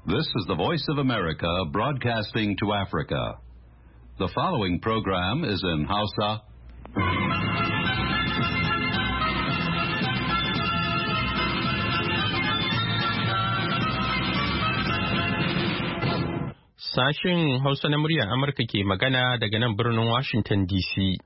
This is the Voice of America broadcasting to Africa. The following program is in Hausa. Sashen Hausa na muryar Amurka ke magana daga nan birnin Washington DC.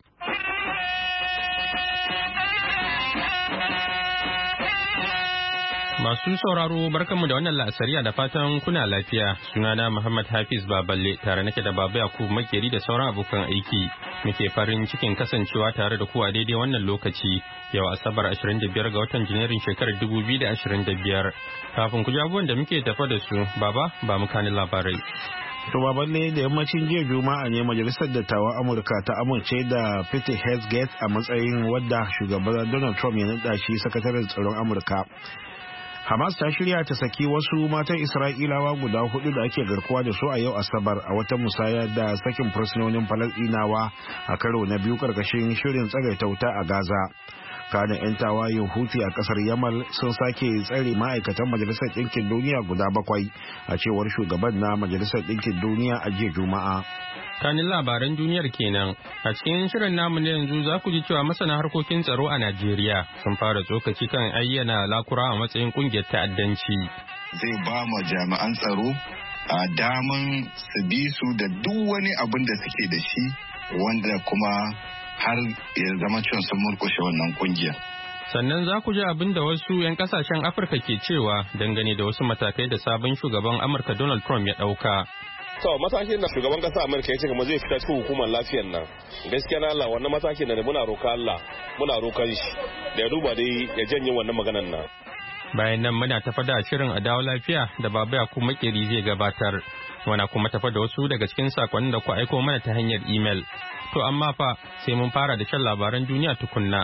Masu sauraro barkanmu da wannan la'asariya da fatan kuna lafiya. Sunana Muhammad Hafiz Baballe tare nake da Baba Yakubu Makeri da sauran abokan aiki. Muke farin cikin kasancewa tare da ku a daidai wannan lokaci. Yau Asabar 25 ga watan Janairun shekarar 2025. Kafin ku ji abubuwan da muke tafa da su, Baba ba mu kanin labarai. To baballe da yammacin jiya Juma'a ne Majalisar Dattawan Amurka ta amince da Pete Hegseth a matsayin wadda shugaban Donald Trump ya naɗa shi sakataren tsaron Amurka. Hamas ta shirya ta saki wasu matan Isra'ilawa guda hudu da ake garkuwa da su a yau Asabar a wata musaya da sakin fursunonin Falasɗinawa a karo na biyu karkashin shirin tsagaita wuta a Gaza. Kana 'yan tawayen Houthi a kasar Yamal sun sake tsare ma'aikatan Majalisar Ɗinkin Duniya guda 7 a cewar shugaban na Majalisar Ɗinkin Duniya a jiya Juma'a. Kanin labaran duniyar kenan a cikin shirin namu na yanzu za ku ji cewa masana harkokin tsaro a Najeriya sun fara tsokaci kan ayyana lakura a matsayin kungiyar ta'addanci. Zai ba ma jami'an tsaro a daman su bi su da duk wani abin da suke da shi wanda kuma har ya zama cewa sun murkushe wannan kungiyar. Sannan za ku ji abin da wasu 'yan kasashen Afirka ke cewa dangane da wasu matakai da sabon shugaban Amurka Donald Trump ya ɗauka. To matakin da shugaban kasa Amurka ya ce kuma zai fita cikin hukumar lafiyar nan. Gaskiya na Allah wannan matakin da muna roƙa Allah, muna roƙar shi da ya duba dai ya janye wannan maganar nan. Bayan nan muna tafa da shirin a dawo lafiya da Baba Yakubu Makeri zai gabatar. Muna kuma tafa da wasu daga cikin sakonnin da ku aiko mana ta hanyar email. To amma fa sai mun fara da shan labaran duniya tukunna.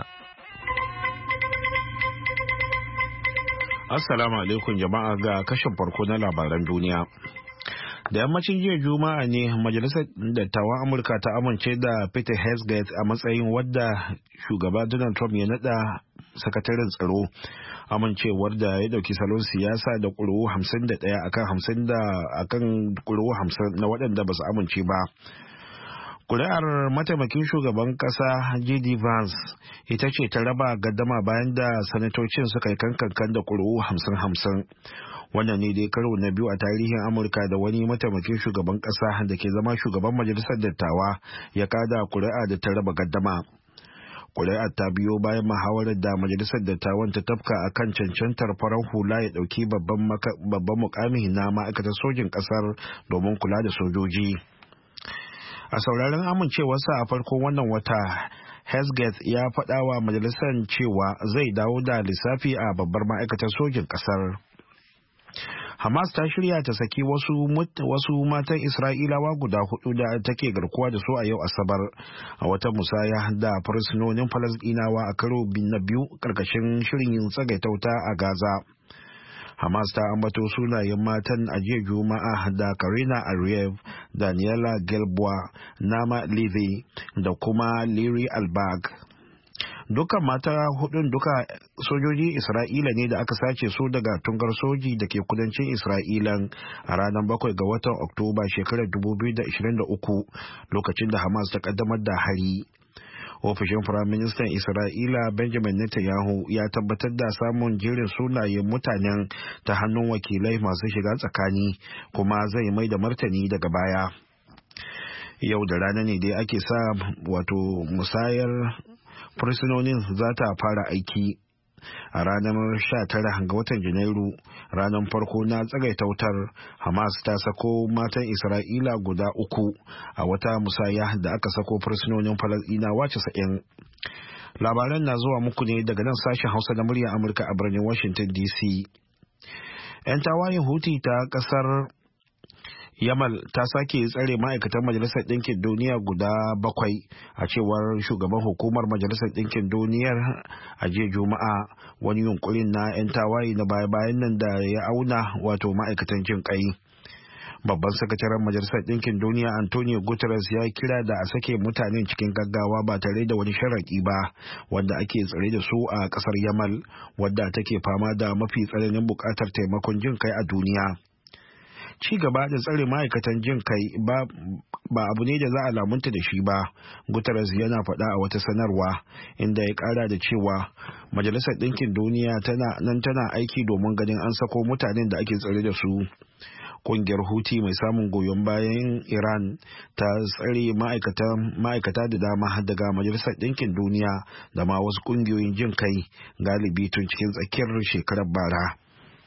Assalamu alaikum jama'a ga kashin farko na labaran duniya. Da yammacin jiya Juma'a ne Majalisar Dattawan Amurka ta amince da Pete Hegseth a matsayin wadda shugaba Donald Trump ya nada sakataren tsaro, amincewar da ya dauki salon siyasa da ƙuri'u 51 akan ƙuri'u 50 na waɗanda ba su amince ba. Kuri'ar mataimakin shugaban kasa J.D. Vance ita ce ta raba gaddama bayan da sanatocin suka yi kankan da ƙuri'u 50-50. Wannan ne dai karo na biyu a tarihin Amurka da wani mataimakin shugaban kasa da ke zama shugaban majalisar dattawa ya kada kuri'a da ta raba gaddama. Kuri'ar ta biyo bayan muhawarar da majalisar dattawan ta tafka a kan cancantar farar hula ya dauki babban mukami na ma'aikatar sojin kasar domin kula da sojoji. A sauraron amincewarsa a farkon wannan wata, Hegseth ya faɗa wa majalisar cewa zai dawo da lissafi a babbar ma'aikatar sojin ƙasar. Hamas ta shirya ta saki wasu matan Isra'ilawa guda hudu da take garkuwa da su a yau Asabar a wata musaya da fursunonin Falasɗinawa a karo na biyu ƙarƙashin shirin tsagaita wuta a Gaza. Hamas ta ambato sunayen matan a jiya Juma'a da Karina Ariev, Daniela Gelboa, Nama Levy da kuma Liri Albag. Dukkan mata hudun duka sojoji Isra'ila ne da aka sace su daga tungar soji da ke kudancin Isra'ilan a ranar 7 ga watan Oktoba shekarar 2023 lokacin da Hamas ta kaddamar da hari. Ofishin Firaministan Isra'ila Benjamin Netanyahu ya tabbatar da samun jerin sunayen mutanen ta hannun wakilai masu shiga tsakani kuma zai mai da martani daga baya. Yau da rana ne dai ake sa wato musayar fursunonin za ta fara aiki a ranar 19 ga watan Janairu, ranar farko na tsagaita wutar. Hamas ta sako matan Isra'ila guda 3 a wata musaya da aka sako fursunonin Falasɗinawa 90. Labaran na zuwa muku ne daga nan sashen Hausa na muryar Amurka a birnin Washington DC. 'Yan tawayen Houthi ta kasar Yamal ta sake tsare ma'aikatan Majalisar Ɗinkin Duniya guda 7 a cewar shugaban hukumar Majalisar Ɗinkin Duniyar a jiya Juma'a, wani yunkurin na 'yan tawaye na baya-bayan nan da ya auna wato ma'aikatan jin kai. Babban sakataren Majalisar Ɗinkin Duniya Antonio Guterres ya kira da a sake mutanen cikin gaggawa ba tare da wani sharaɗi ba wanda ake tsare da su a ƙasar Yamal, wadda take fama da mafi tsananin buƙatar taimakon jin kai a duniya. ci gaba da tsare ma'aikatan jin kai ba abu ne da za a lamunta da shi ba, Guterres yana faɗa a wata sanarwa, inda ya ƙara da cewa Majalisar Ɗinkin Duniya tana aiki domin ganin an sako mutanen da ake tsare da su. Kungiyar Houthi mai samun goyon bayan Iran ta tsare ma'aikata da dama daga Majalisar Ɗinkin Duniya da ma wasu kungiyoyin jin kai, galibi tun cikin tsakiyar shekarar bara.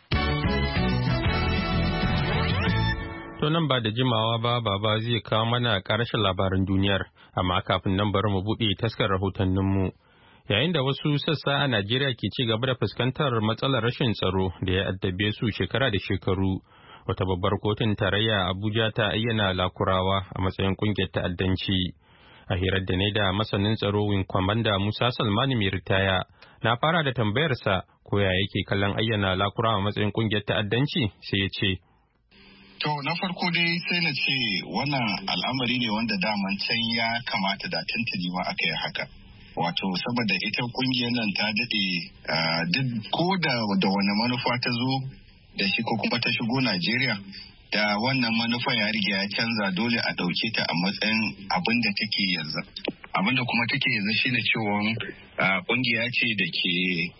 To nan ba da jimawa ba baba zai kawo mana ƙarashin labaran duniyar, amma kafin nan bari mu buɗe taskar rahotanninmu. Yayin da wasu sassa a Najeriya ke ci gaba da fuskantar matsalar rashin tsaro da ya addabe su shekara da shekaru, wata babbar kotun tarayya Abuja ta ayyana Lakurawa a matsayin kungiyar ta'addanci. A hirar da ne da masanin tsaro Wing Commander Musa Salmani mai ritaya, na fara da tambayarsa ko ya yake kallon ayyana Lakurawa a matsayin kungiyar ta'addanci, sai ya ce. To na farko dai sai na ce wannan al'amari ne wanda daman can ya kamata da tuntuni ma aka yi haka. Wato saboda ita kungiyar nan ta daɗe duk ko da wani manufa ta zo da shi ko kuma ta shigo Najeriya, da wannan manufa ya riga ya canza, dole a ɗauke ta a matsayin abin da take yanzu. Abin da kuma take yanzu shine cewa kungiya ce da ke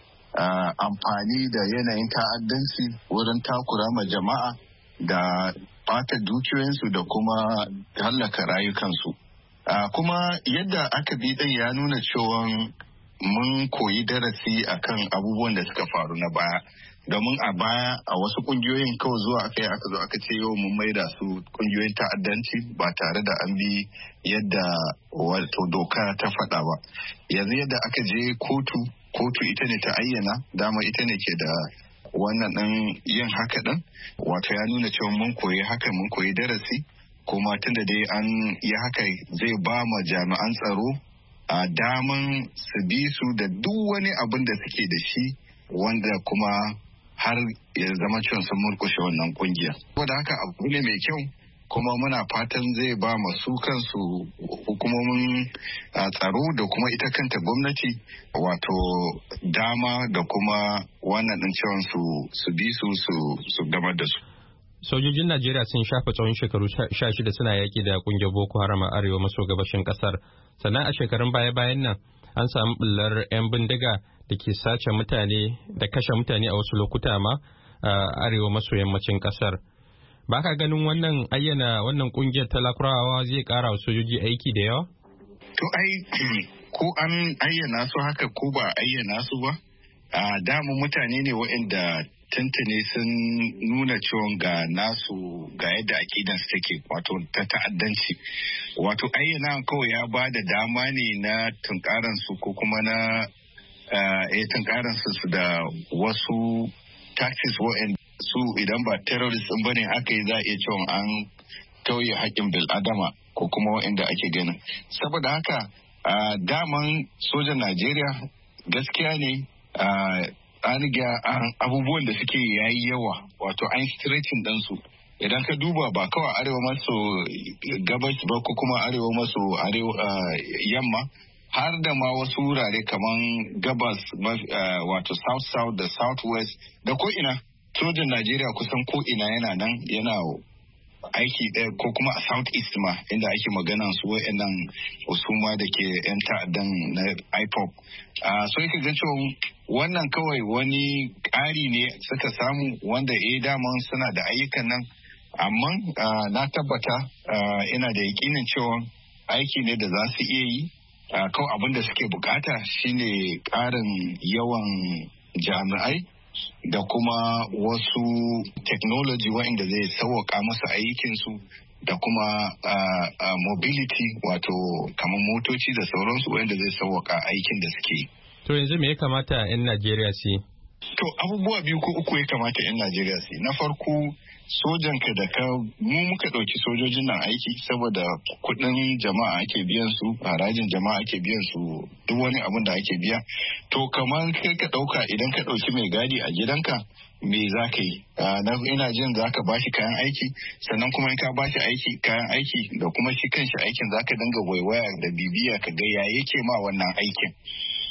amfani da yanayin ta'addanci wurin takura ma jama'a da ɓata dukiyoyinsu da kuma hallaka rayukansu. Kuma yadda aka bi ɗin ya nuna cewa mun koyi darasi akan abubuwan da suka faru na baya. Domin a baya a wasu ƙungiyoyin kawai zuwa aka zo aka ce yau mun maida su ƙungiyoyin ta'addanci ba tare da an bi yadda wato doka ta faɗa ba. Yanzu yadda aka je kotu ita ne ta ayyana, dama ita ne ke da wannan ɗin yin haka ɗin, wato ya nuna cewa mun koyi darasi, kuma tunda dai an yi haka zai ba ma jami'an tsaro a daman su bi su da duk wani abin da suke da shi, wanda kuma har ya zama cewa sun murkushe wannan kungiya. Saboda haka abu ne mai kyau, kuma muna fatan zai ba masu kansu hukumomin tsaro da kuma ita kanta gwamnati wato dama da kuma wannan ɗin cewa su bi su gamar da su. Sojojin Najeriya sun shafa tsawon shekaru 16 suna yaƙi da ƙungiyar Boko Haram a arewa maso gabashin ƙasar. Sannan a shekarun baya-bayan nan an samu ɓullar 'yan bindiga da ke sace mutane da kashe mutane a wasu lokuta ma a arewa maso yammacin ƙasar. Ba ka ganin wannan ayyana wannan ƙungiyar Lakurawa zai ƙara wa sojoji aiki da yawa? To ko an ayyana su haka ko ba ayyana su ba, damu mutane ne waɗanda tuntuni sun nuna cewa ga yadda akidansu take, wato ta ta'addanci. Wato ayyana kawai ya ba da dama ne na tunkaransu ko kuma na tunkaransu su da wasu tactics waɗanda su idan ba terrorist ba ne aka yi za a iya cewa an tauye haƙƙin bil'adama ko kuma waɗanda ake ganin. Saboda haka daman sojan Najeriya gaskiya ne an ga abubuwan da suke yayi yawa, wato an stretching ɗansu. Idan ka duba ba kawai arewa maso gabas ba ko kuma arewa maso yamma, har da ma wasu wurare kamar gabas wato south da southwest da ko'ina sojan Najeriya kusan ko'ina yana nan yana aiki ɗaya, ko kuma a south east ma inda ake magana su wa'annan usuma da ke 'yan ta'addan na IPOB. So yake gan cewa wannan kawai wani ƙari ne suka samu wanda daman suna da ayyukan nan, amma na tabbata ina da yakinin cewa aiki ne da za su iya yi. Kawai abin da suke bukata shine ƙarin yawan jami'ai da kuma wasu technology wa'inda zai sauwaƙa masu aikinsu, da kuma mobility wato kamar motoci da sauransu wa'inda zai sauwaƙa aikin da suke. To yanzu me ya kamata 'yan Najeriya su yi? To abubuwa biyu ko uku ya kamata 'yan Najeriya su yi. Na farko, sojanka da mu muka ɗauki sojojin nan aiki saboda kuɗin jama'a ake biyan su, harajin jama'a ake biyan su, duk wani abin da ake biya. To kamar kai ka ɗauka idan ka ɗauki mai gadi a gidanka, me za ka yi? Ina jin za ka bashi kayan aiki, sannan kuma in ka bashi kayan aiki da kuma shi kanshi aikin za ka dinga waiwaya da bibiya ka ga ya yake ma wannan aikin.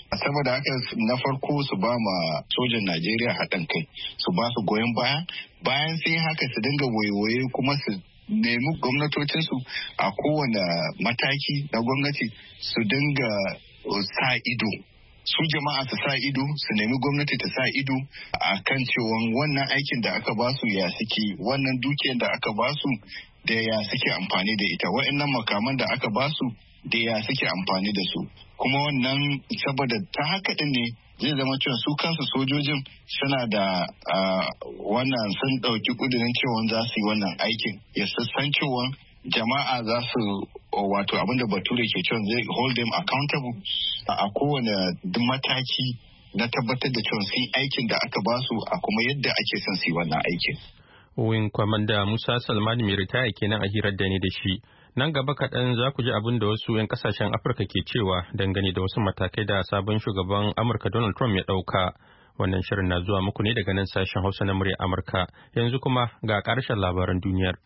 saboda haka na farko su ba ma sojan Najeriya haɗin kai, su ba su goyon bayan sun yi haka su dinga waiwaye kuma su nemi gwamnatocinsu a kowane mataki na gwamnati su dinga sa ido. Su jama'a su sa ido, su nemi gwamnati ta sa ido a kan cewa wannan aikin da aka basu ya suke, wannan dukiyar da aka basu da ya suke amfani da ita, wa'annan makaman da aka basu da ya suke amfani da su. Kuma wannan saboda ta haka din ne zai zama cewa su kansu sojojin suna da wannan sun ɗauki ƙudurin cewa za su yi wannan aikin, ya san cewa jama'a za su wato abinda bature ke cewa zai hold them accountable a kowane mataki na tabbatar da cewa sun aikin da aka basu a kuma yadda ake son su yi wannan aikin. Wing Kwamanda Musa Salman mai ritaya kenan a hirar da ne da shi. Nan gaba kaɗan za ku ji abin da wasu 'yan kasashen Afirka ke cewa dangane da wasu matakai da sabon shugaban Amurka Donald Trump ya ɗauka. Wannan shirin na zuwa muku ne daga nan sashen Hausa na murya Amurka. Yanzu kuma ga ƙarshen labaran duniyar.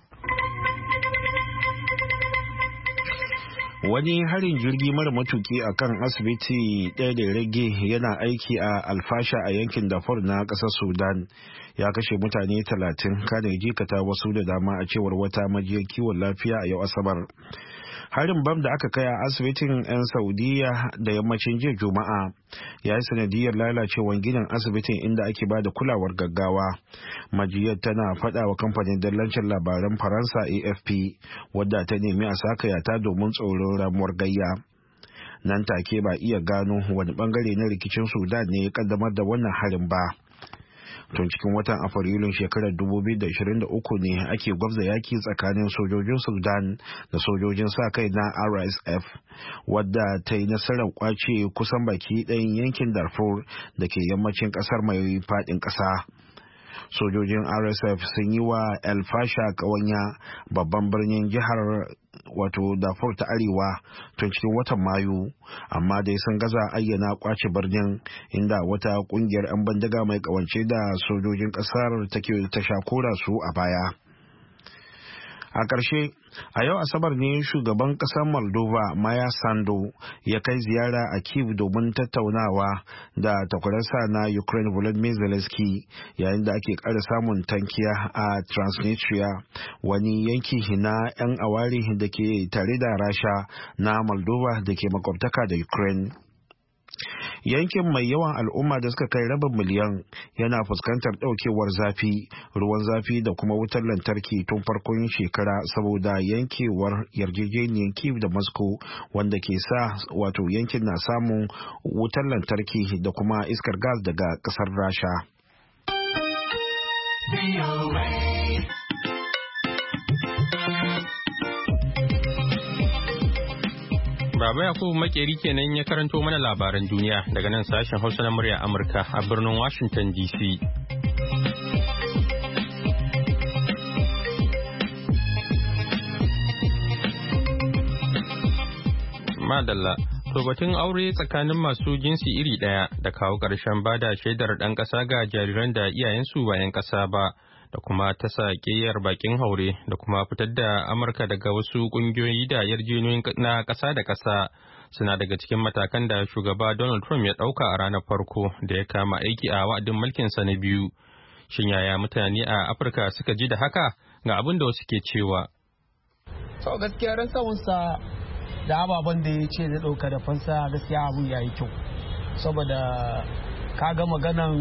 Wani harin jirgi mara matuki a kan asibiti ɗaya da rage yana aiki a Alfasha a yankin Darfur na ƙasar Sudan ya kashe mutane 30 kana jikata wasu da dama a cewar wata majiyar kiwon lafiya a yau Asabar. Harin bam da aka kai a asibitin 'yan Saudiya da yammacin jiya Juma'a ya yi sanadiyar lalacewar ginin asibitin inda ake ba da kulawar gaggawa. Majiyar tana faɗa wa kamfanin dallancin labaran Faransa AFP wadda ta nemi a sakaya ta domin tsoron ramuwar gayya. Nan take ba iya gano wani bangare na rikicin Sudan ne ya kaddamar da wannan harin ba. Tun cikin watan Afrilun shekarar 2023 ne ake gwabza yaki tsakanin sojojin Sudan da sojojin sa-kai na RSF wadda ta yi nasarar kwace kusan baki ɗayan yankin Darfur da ke yammacin ƙasar mai faɗin ƙasa. Sojojin RSF sun yi wa El Fasher ƙawanya babban birnin jihar wato Darfur ta Arewa tun cikin watan Mayu, amma dai sun gaza ayyana kwace birnin inda wata kungiyar 'yan bandaga mai kawance da sojojin kasar take ta shakora su a baya. A ƙarshe, a yau Asabar ne shugaban ƙasar Moldova Maya Sandu ya kai ziyara a Kyiv domin tattaunawa da takwararsa na Ukraine Volodymyr Zelensky yayin da ake ƙara samun tankiya a Transnistria, wani yanki na 'yan awari da ke tare da Rasha na Moldova da ke makwabtaka da Ukraine. Yankin mai yawan al'umma da suka kai rabin miliyan yana fuskantar daukewar zafi, ruwan zafi da kuma wutar lantarki tun farkon shekara saboda yankewar yarjejeniyar Kyiv da Moscow wanda ke sa wato yankin na samun wutar lantarki da kuma iskar gas daga kasar Rasha. Baba Yakubu Makeri kenan ya karanto mana labaran duniya daga nan sashen Hausa na murya Amurka a birnin Washington DC. Madalla, to batun aure tsakanin masu jinsi iri ɗaya da kawo ƙarshen bada shaidar ɗan ƙasa ga jariran da iyayensu ba 'yan ƙasa ba. Da kuma ta saƙiyar bakin haure da kuma fitar da Amurka daga wasu ƙungiyoyi da yarjejeniyoyin na ƙasa da ƙasa suna daga cikin matakan da shugaba Donald Trump ya ɗauka a ranar farko da ya kama aiki a wa'adin mulkinsa na biyu. Shin yaya mutane a Afirka suka ji da haka? Ga abin da wasu ke cewa. To gaskiya ran sawunsa da ababen da ya ce zai ɗauka da fansa gaskiya abu ya yi kyau. Saboda ka ga maganan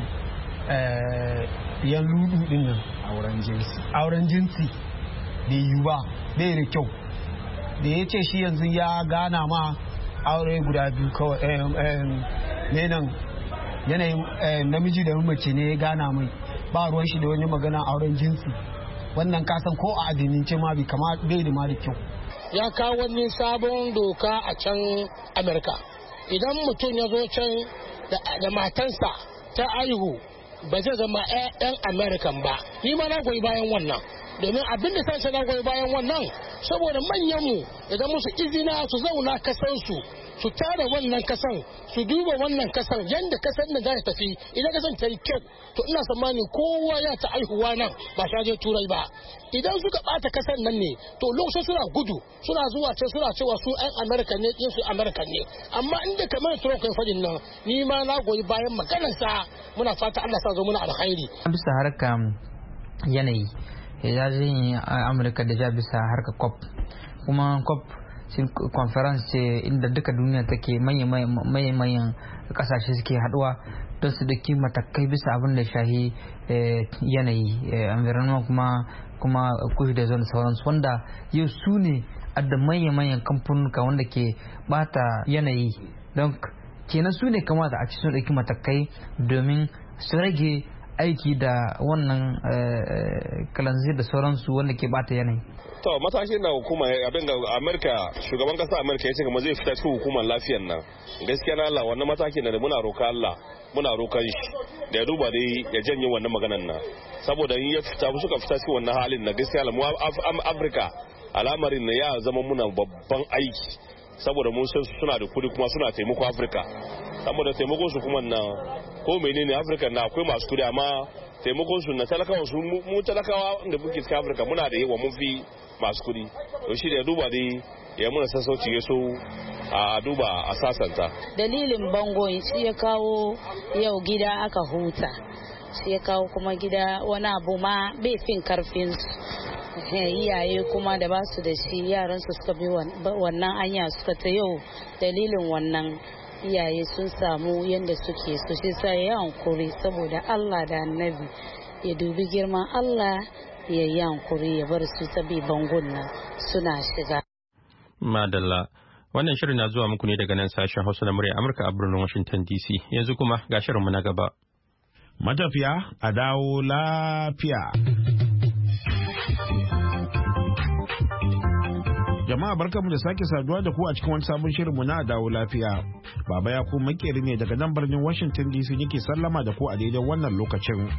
yan ludu din nan auren jinsi bai yi ba, bai da kyau. Da ya ce shi yanzu ya gana ma aure guda biyu kawai yanayin namiji da mace ne ya gana mai, ba ruwan shi da wani magana auren jinsi. Wannan kasan ko a addinince ma bai kama bai da ma da kyau. Ya kawo wani sabon doka a can Amerika, idan mutum ya zo can da matansa ta aihu ba zai zama 'yan American ba. Ni ma na goyi bayan wannan, domin abin da sai na goyi bayan wannan saboda manyanmu idan musu izina su zauna kasansu su tara wannan kasan su duba wannan kasan yadda kasan da za ta tafi idan kasan ta yi kyau to ina tsammani kowa ya ta aihuwa nan ba ta je turai ba. Idan suka bata kasan nan ne to lokacin suna gudu suna zuwa ce suna cewa su ɗan Amerika ne ɗin su Amerika ne, amma inda kamar Trump kai fadin nan ni ma na goyi bayan maganarsa. Muna fata Allah sa zo muna alkhairi bisa harkar yanayi ya zai Amurka da ja bisa harkar COP, kuma COP conference ce inda duka duniya take manyan kasashe suke haduwa don su daki matakai bisa abin da shahi yanayi environment kuma kushi da zon sauransu, wanda yau su ne adda manyan kamfanuka wanda ke bata yanayi, don kenan su ne kamata a ci sun daki matakai domin su rage aiki da wannan kalanzir da sauransu wanda ke bata yanayi. To matakin da hukuma abin da Amerika shugaban kasa Amerika ya ce kuma zai fita cikin hukumar lafiyar nan, gaskiya na Allah wannan matakin da muna roka Allah muna rokan shi da ya duba dai ya janye wannan maganan nan, saboda in ya fita suka fita cikin wannan halin na gaskiya mu Afirka al'amarin na ya zama muna babban aiki, saboda mun san suna da kudi kuma suna taimako Afirka, saboda taimakon su kuma nan ko menene Afirka na akwai masu kudi amma taimakon su na talakawa su mu talakawa da muke cikin Afirka muna da yawa mun fi masu kudi, to shi da ya duba dai ya muna sassauci ya so a duba a sasanta. Dalilin bango shi ya kawo yau gida aka huta, shi ya kawo kuma gida wani abu ma bai fin karfin iyaye kuma da ba su da shi yaran su suka bi wannan anya suka ta yau dalilin wannan iyaye sun samu yadda suke so, shi sai ya hankuri saboda Allah da Annabi ya dubi girman Allah ya yi hankuri ya bar su ta bi bangon nan suna shiga. Madalla, wannan shirin na zuwa muku ne daga nan sashen Hausa na murya Amurka a birnin Washington DC. Yanzu kuma ga shirinmu na gaba. Matafiya a dawo lafiya. Jama'a barkanmu da sake saduwa da ku a cikin wani sabon shirinmu na dawo lafiya. Baba ya ku makeri ne daga nan birnin Washington DC nake sallama da ku a daidai wannan lokacin.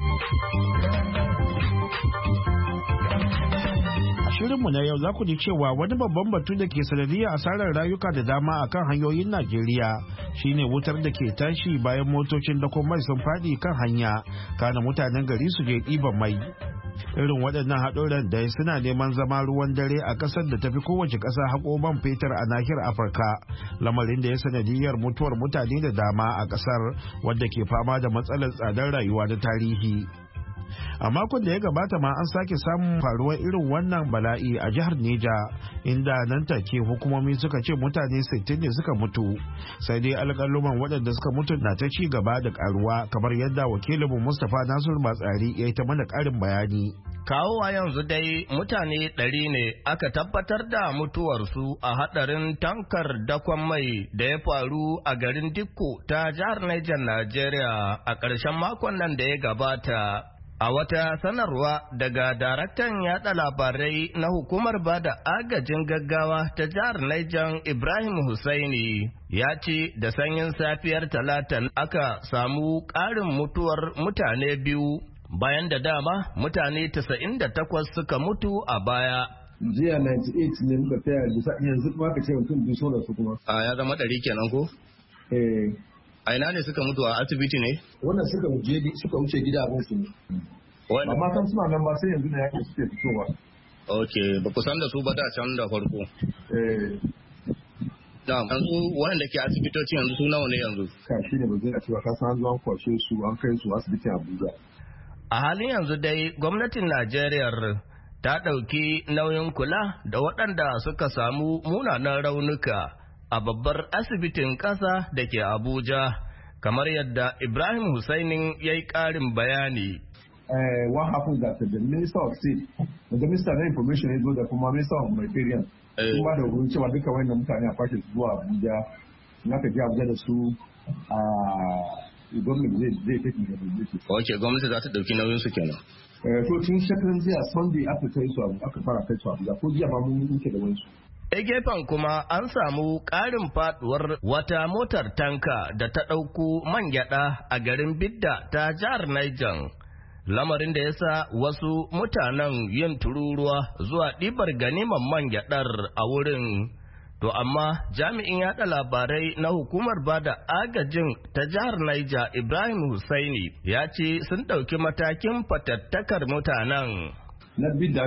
A shirinmu na yau za ku ji cewa wani babban batu da ke sanadiyar asarar rayuka da dama a kan hanyoyin Najeriya shine wutar da ke tashi bayan motocin dakon mai sun faɗi kan hanya, kana mutanen gari su je ɗiban mai. Irin waɗannan haɗuran da suna neman zama ruwan dare a ƙasar da tafi kowace ƙasa haƙo man fetur a nahiyar Afirka, lamarin da ya sanadiyar mutuwar mutane da dama a ƙasar wadda ke fama da matsalar tsadar rayuwa da tarihi. A makon da ya gabata ma an sake samun faruwar irin wannan bala'i a jihar Neja, inda nan take hukumomi suka ce mutane 60 ne suka mutu, sai dai alƙaluman waɗanda suka mutu na ta ci gaba da ƙaruwa, kamar yadda wakilinmu Mustapha Nasiru Batsari ya yi ta mana ƙarin bayani. Kawowa yanzu dai mutane 100 ne aka tabbatar da mutuwarsu a hadarin tankar dakon mai da ya faru a garin Dikko ta jihar Niger, Najeriya a ƙarshen makon nan da ya gabata. A wata sanarwa daga daraktan yada labarai na hukumar bada agajin gaggawa ta jihar Niger, Ibrahim Hussaini, ya ce da sanyin safiyar Talata aka samu ƙarin mutuwar mutane 2 bayan da dama mutane 98 suka mutu a baya. Jiya 98 ne muka tsaya yanzu kuma ka ce mutum 2 so da su kuma. Ya zama 100 kenan ko? A ina ne suka mutu, a asibiti ne? Wannan suka wuce gida abin su ne. Amma kan suna nan ba sai yanzu ne yake suke fitowa. Ok, ba ku san da su ba da can da farko. Yanzu wanda ke asibitoci yanzu su nawa ne yanzu? Ka shi ne ba zai a cewa ka san zuwan kwashe su an kai su asibitin Abuja. A halin yanzu dai gwamnatin Najeriya ta ɗauki nauyin kula da waɗanda suka samu munanan raunuka a babbar asibitin ƙasa da ke Abuja, kamar yadda Ibrahim Hussainin ya yi ƙarin bayani. What happened that the Minister of State, the Minister of Information is da kuma Minister of Humanitarian, sun ba da wurin cewa duka wayannan mutane a kwashe su zuwa Abuja, in aka je Abuja da su gwamnati zai tafi da su. Ok, gwamnati za ta ɗauki nauyin su kenan. To tun shekaran jiya Sunday aka kai su aka fara kai su Abuja, ko jiya ma mun muke da wani su. A gefen kuma an samu ƙarin faduwar wata motar tanka da ta ɗauko man gyaɗa a garin Bidda ta jihar Niger. Lamarin da ya sa wasu mutanen yin tururuwa zuwa ɗibar ganiman man gyaɗar a wurin To amma jami'in yaɗa labarai na hukumar bada agajin ta jihar Niger Ibrahim Hussaini ya ce sun ɗauki matakin fatattakar mutanen. Na bida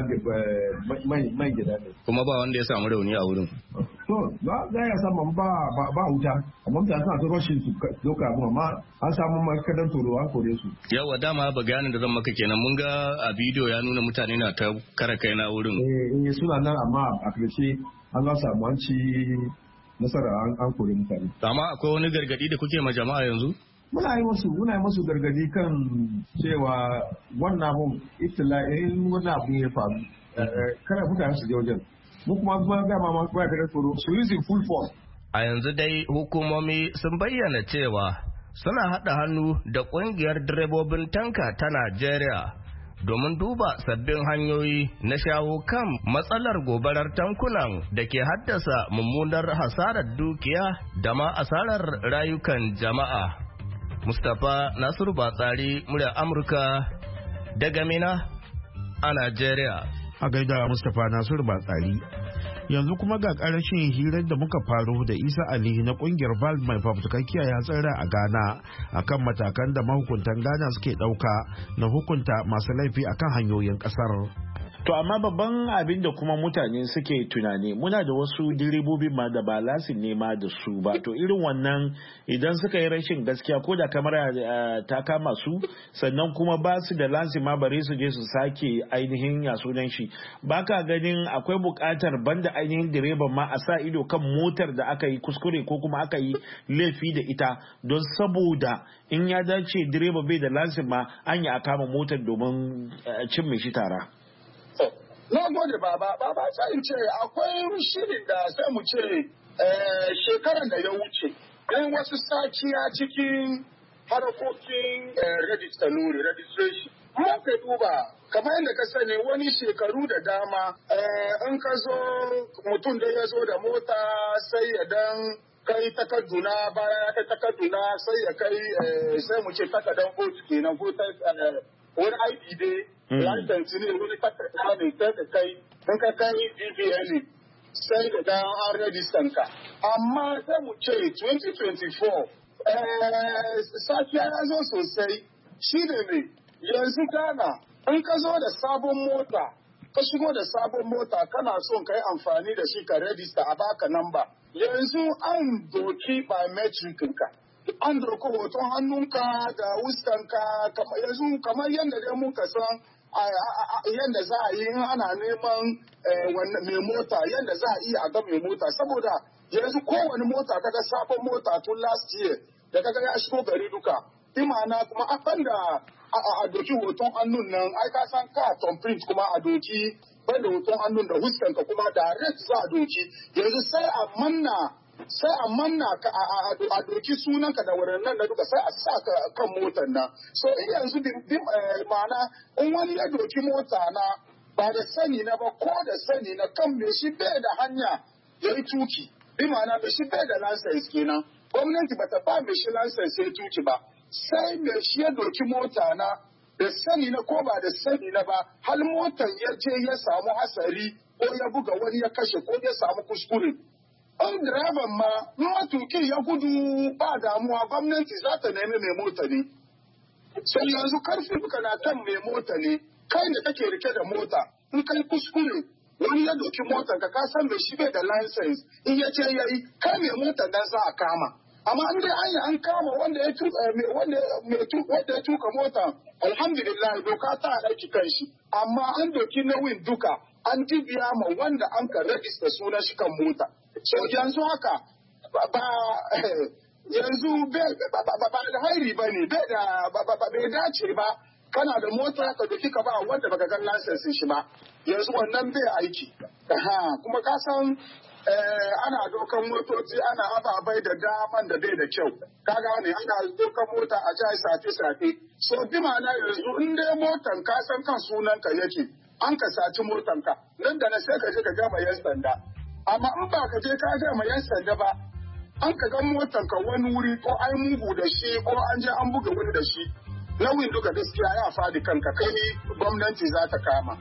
mai gida ne. Kuma ba wanda ya samu rauni a wurin. To, za ya samu ba wuta, amma mutane suna ta rashin su doka abu, amma an samu makadan toro an kore su. Yawa dama bayanin da zan maka kenan mun ga a bidiyo ya nuna mutane na ta kara kai na wurin. Suna nan amma a karshe an za samu an ci nasara an kore mutane. Amma akwai wani gargadi da kuke ma jama'a yanzu? Muna yi musu gargadi kan cewa wannan abun in wannan abu ya faru kada mutane su je wajen. Mu kuma dama ma ba ka tsoro su yi full force. A yanzu dai hukumomi sun bayyana cewa suna haɗa hannu da ƙungiyar direbobin tanka ta Najeriya domin duba sabbin hanyoyi na shawo kan matsalar gobarar tankunan da ke haddasa mummunar hasarar dukiya da ma asarar rayukan jama'a. Mustapha Nasiru Batsari, murya Amurka daga Mina a Najeriya. A gaida Mustapha Nasiru Batsari. Yanzu kuma ga ƙarashin hirar da muka faro da Isa Ali na ƙungiyar VAL mai fafutukar kiyaye hatsara a Ghana akan matakan da mahukuntan Ghana suke ɗauka na hukunta masu laifi akan hanyoyin ƙasar. To amma babban abin da kuma mutane suke tunani muna da wasu direbobi ma da ba lasin nema da su ba, to irin wannan idan suka yi rashin gaskiya ko da kamar ta kama su sannan kuma ba su da lasin ma bare su je su sake ainihin ya sunan shi, baka ganin akwai buƙatar banda ainihin direban ma a sa ido kan motar da aka yi kuskure ko kuma aka yi laifi da ita, don saboda in ya dace direba bai da lasin ma an yi a kama motar domin cin mai shi tara. Na gode baba sai ce akwai shirin da sai mu ce shekaran da ya wuce don wasu sakiya cikin harkokin registration. Kuma ka duba kamar yadda ka sani wani shekaru da dama in ka zo mutum da ya zo da mota sai ya dan kai takarduna bayan ya kai takarduna sai ya kai sai mu ce takardan vote kenan wani ID dai license ne wani takarda ne sai da kai in ka kai DVN ne sai da dan an register ka amma sai mu ce 2024 safiya ya zo sosai shi ne mai yanzu Ghana in ka zo da sabon mota ka shigo da sabon mota kana son ka yi amfani da shi ka register a baka namba yanzu an doki biometric ka an doki hoton hannunka da wuskanka yanzu kamar yadda dai muka san yadda za a yi ana neman mai mota yadda za a iya a ga mai mota saboda yanzu kowane mota kaga sabon mota tun last year da kaga ya shigo gari duka imana kuma akan da a doki hoton hannun nan ai ka san ka print kuma a doki bai da hoton hannun da huskanka kuma direct za a doki yanzu sai a manna ka a doki sunanka da wurin nan da duka sai a sa ka kan motar nan so yanzu ma'ana in wani ya doki mota na ba da sani na ba ko da sani na kan me shi bai da hanya ya yi tuki bi ma'ana me shi bai da license kenan gwamnati bata ba me shi license ya tuki ba sai me shi ya doki mota na da sani na ko ba da sani na ba har motar ya je ya samu hasari ko ya buga wani ya kashe ko ya samu kuskure an direban ma matuki ya gudu ba damuwa gwamnati za ta nemi mai mota ne sai yanzu karfi duka na kan mai mota ne kai da kake rike da mota in kai kuskure wani ya doki motar ka san bai shi bai da license in ya ce yayi kai mai motar nan za a kama amma an dai an kama wanda ya tuka mota alhamdulillah doka ta aiki kan shi amma an doki nauyin duka an dibiya ma wanda an ka rajista sunan shi kan mota so yanzu haka yanzu ba alhairi ba ne bai dace ba kana da mota ka doki ka ba wanda baka gan lansensin shi ba yanzu wannan bai aiki kuma ka san ana dokan motoci ana ababai da daman da bai da kyau ka gane ana dokan mota a jai safe so bi ma'ana yanzu in dai motan ka san kan sunan ka yake an ka saci motan ka nan da na sai ka je ka gama yan sanda amma in ba ka je ka gama yan sanda ba an ka ga motan ka wani wuri ko ai mugu da shi ko an je an buga wani da shi nauyin duka gaskiya ya fadi kanka kai gwamnati za ta kama.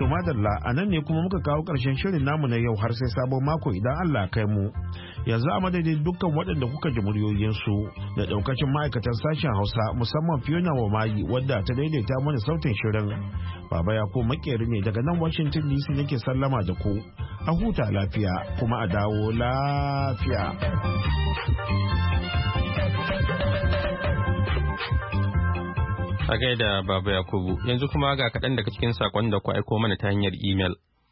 madalla a nan ne kuma muka kawo ƙarshen shirin namu na yau har sai sabon mako idan Allah kai mu. Yanzu a madadin dukkan waɗanda kuka ji muryoyinsu da ɗaukacin ma'aikatan sashen Hausa musamman Fiona Wamayi wadda ta daidaita mana sautin shirin. Baba ya ko makeri ne daga nan Washington DC nake sallama da ku. A huta lafiya kuma a dawo lafiya. A gaida Baba Yakubu, yanzu kuma ga kaɗan daga cikin saƙon da ku aiko mana ta hanyar imel.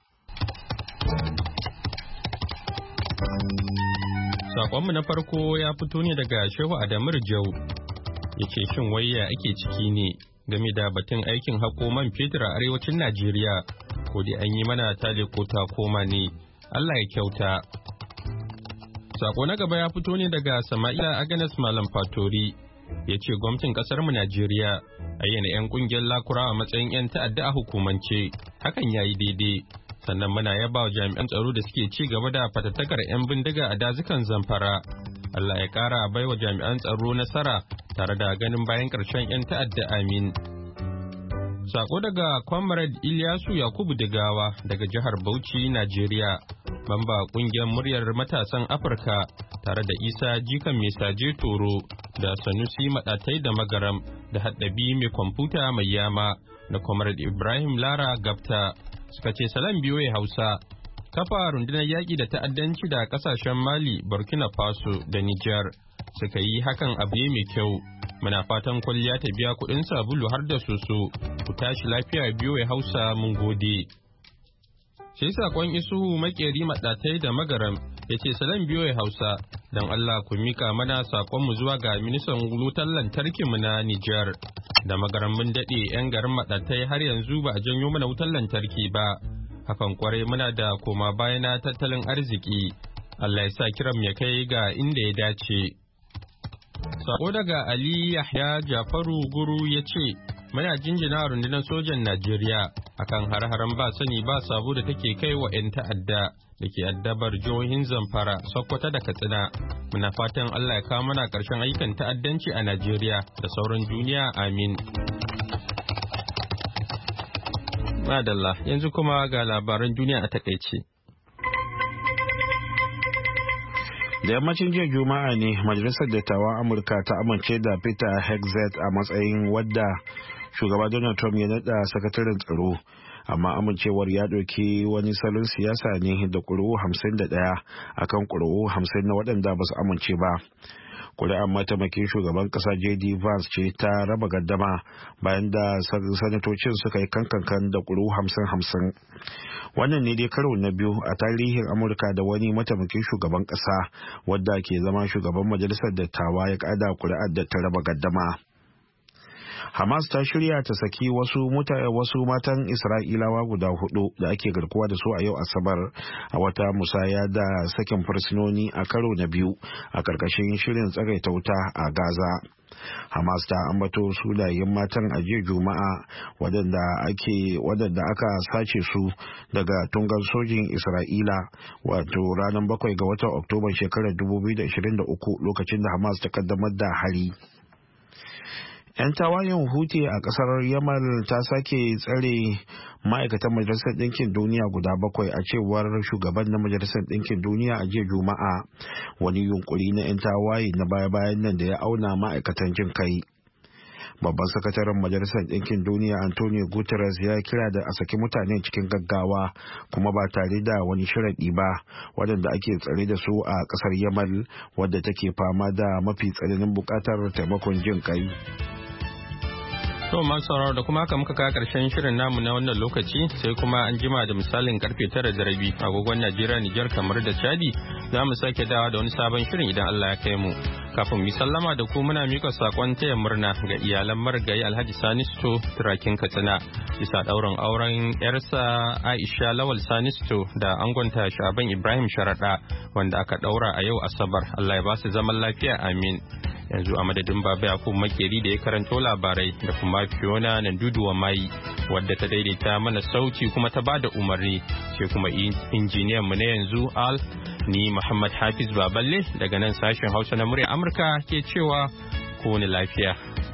Saƙonmu na farko ya fito ne daga Shehu Adamu Rijau, ya ce shin wayya ake ciki ne game da batun aikin haƙo man fetur a arewacin Najeriya, ko dai an yi mana tale ko ta koma ne, Allah ya kyauta. Saƙo na gaba ya fito ne daga Sama'ila Aganas Malam Fatori, ya ce gwamnatin ƙasarmu Najeriya ayyana 'yan kungiyar lakura a matsayin 'yan ta'adda a hukumance hakan yayi daidai, sannan muna yaba wa jami'an tsaro da suke ci gaba da fatattakar 'yan bindiga a dazukan Zamfara. Allah ya kara baiwa jami'an tsaro nasara tare da ganin bayan ƙarshen 'yan ta'adda, amin. Sako daga Comrade Ilyasu Yakubu Digawa daga jihar Bauchi, Najeriya, mamba kungiyar muryar matasan Afirka, tare da Isa Jikan Mesaje Toro da Sanusi Madatai da Magaram da Haddabi mai kwamfuta mai yama da Comrade Ibrahim Lara Gapta suka ce salam biyoyi Hausa. Kafa rundunar yaƙi da ta'addanci da ƙasashen Mali, Burkina Faso da Nijar suka yi hakan abu mai kyau. Muna fatan kwalliya ta biya kuɗin sabulu har da soso. Ku tashi lafiya biyoyi Hausa, mun gode. Sai saƙon Isuhu Makeri Madatai da Magaram ya ce salam biyoyi Hausa, don Allah ku mika mana saƙonmu zuwa ga ministan wutar lantarkinmu na Nijar. Da Magaram mun daɗe 'yan garin Madatai har yanzu ba a janyo mana wutar lantarki ba. Hakan kwarai muna da koma baya na tattalin arziki. Allah ya sa kiran ya kai ga inda ya dace. Sako daga Ali Yahya Jafaru Guru ya ce, muna jinjina rundunar sojan Najeriya akan har-haren ba sani ba sabo da take kai wa 'yan ta'adda da ke addabar jihohin Zamfara, Sokoto da Katsina. Muna fatan Allah ya kawo mana ƙarshen ayyukan ta'addanci a Najeriya da sauran duniya, amin. Madalla, yanzu kuma ga labaran duniya a takaice. Da yammacin jiya Juma'a ne Majalisar Dattawan Amurka ta amince da Peter Hegseth a matsayin wadda shugaba Donald Trump ya nada sakataren tsaro, amma amincewar ya ɗauki wani salon siyasa ne da ƙuri'u 51 akan ƙuri'u 50 na waɗanda ba su amince ba. Kuri'ar mataimakin shugaban ƙasa J.D. Vance ce ta raba gaddama bayan da sanatocin suka yi kankan da ƙuri'u 50-50. Wannan ne dai karo na biyu a tarihin Amurka da wani mataimakin shugaban ƙasa wadda ke zama shugaban majalisar dattawa ya kada kuri'ar da ta raba gaddama. Hamas ta shirya ta saki wasu matan Isra'ilawa guda 4 da ake garkuwa da su a yau Asabar a wata musaya da sakin fursunoni a karo na biyu a ƙarƙashin shirin tsagaita wuta a Gaza. Hamas ta ambato sunayen matan a jiya Juma'a waɗanda aka sace su daga tungan sojin Isra'ila wato ranar 7 ga watan Oktoba shekarar 2023 lokacin da Hamas ta kaddamar da hari. 'Yan tawayen Houthi a kasar Yamal ta sake tsare ma'aikatan Majalisar Ɗinkin Duniya guda 7 a cewar shugaban na Majalisar Ɗinkin Duniya a jiya Juma'a, wani yunkuri na 'yan tawaye na baya-bayan nan da ya auna ma'aikatan jin kai. Babban sakataren Majalisar Ɗinkin Duniya Antonio Guterres ya kira da a saki mutane cikin gaggawa kuma ba tare da wani sharaɗi ba waɗanda ake tsare da su a ƙasar Yamal wadda take fama da mafi tsananin buƙatar taimakon jin kai. To masu sauraro da kuma haka muka kawo karshen shirin namu na wannan lokaci, sai kuma an jima da misalin karfe 9:30 agogon Najeriya, Nijar, kamar da Chadi za mu sake dawa da wani sabon shirin idan Allah ya kai mu. Kafin mu sallama da ku muna mika sakon taya murna ga iyalan marigayi Alhaji Sanisto Turakin Katsina bisa ɗaurin auren yarsa Aisha Lawal Sanisto da angonta Shaban Ibrahim Sharaɗa wanda aka ɗaura a yau Asabar. Allah ya ba su zaman lafiya, amin. Yanzu a madadin Baba Yakubu Makeri da ya karanto labarai da kuma Fiona Nanduduwa Mai wadda ta daidaita mana sauti kuma ta bada umarni, sai kuma injiniyan mu na yanzu Al, ni Muhammad Hafiz Baballe daga nan sashen Hausa na murya Amurka ke cewa ku ni lafiya.